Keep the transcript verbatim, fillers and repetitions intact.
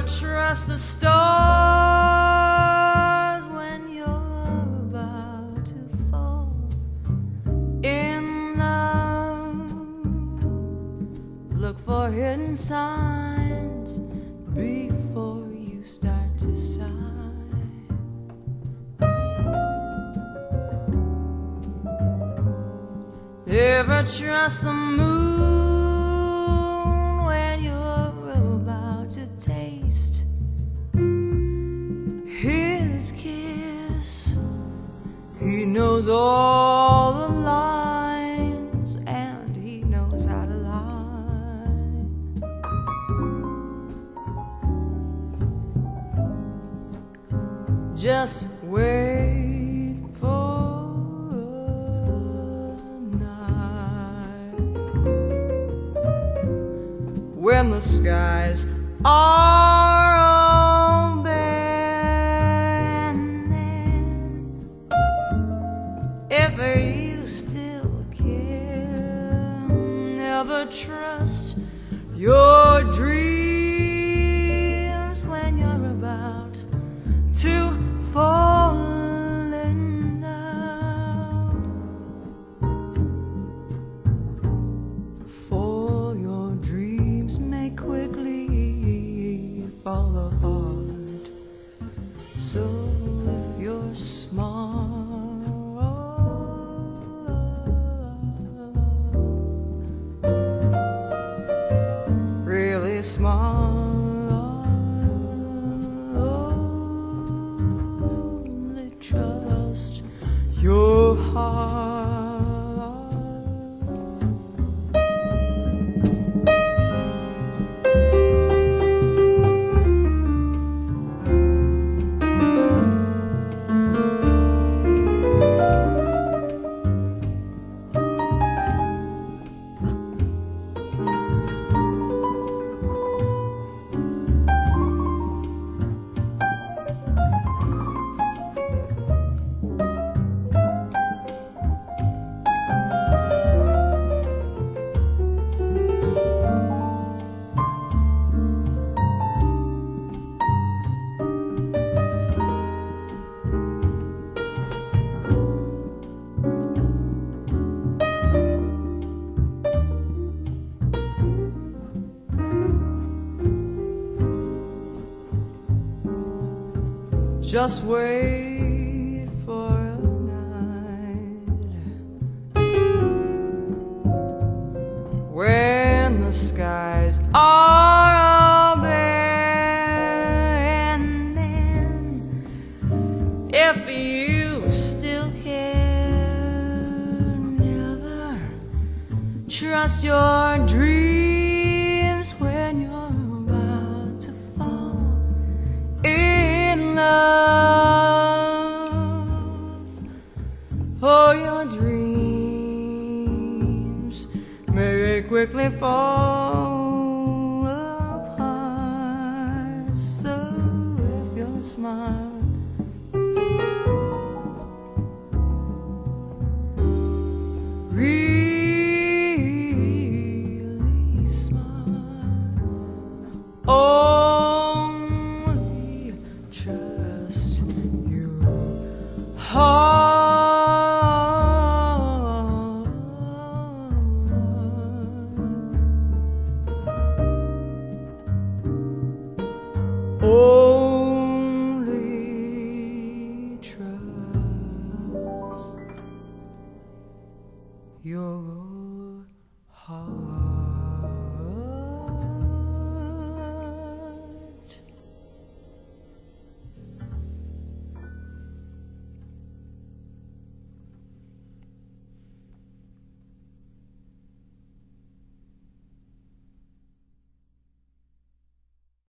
Never trust the stars when you're about to fall in love. Look for hidden signs before you start to sigh. Never trust the moon when you're about to taste his kiss. He knows all the lines and he knows how to lie. Just wait for when the skies are all bare, and then if you still care, never trust your dreams when you're about to fall in love. For your dreams may quickly fall apart. So if you're smart, really smart, only trust your heart. Just wait for a night when the skies are all bare, and then if you still care, never trust your dreams when you're about to fall in love. For your dreams may quickly fall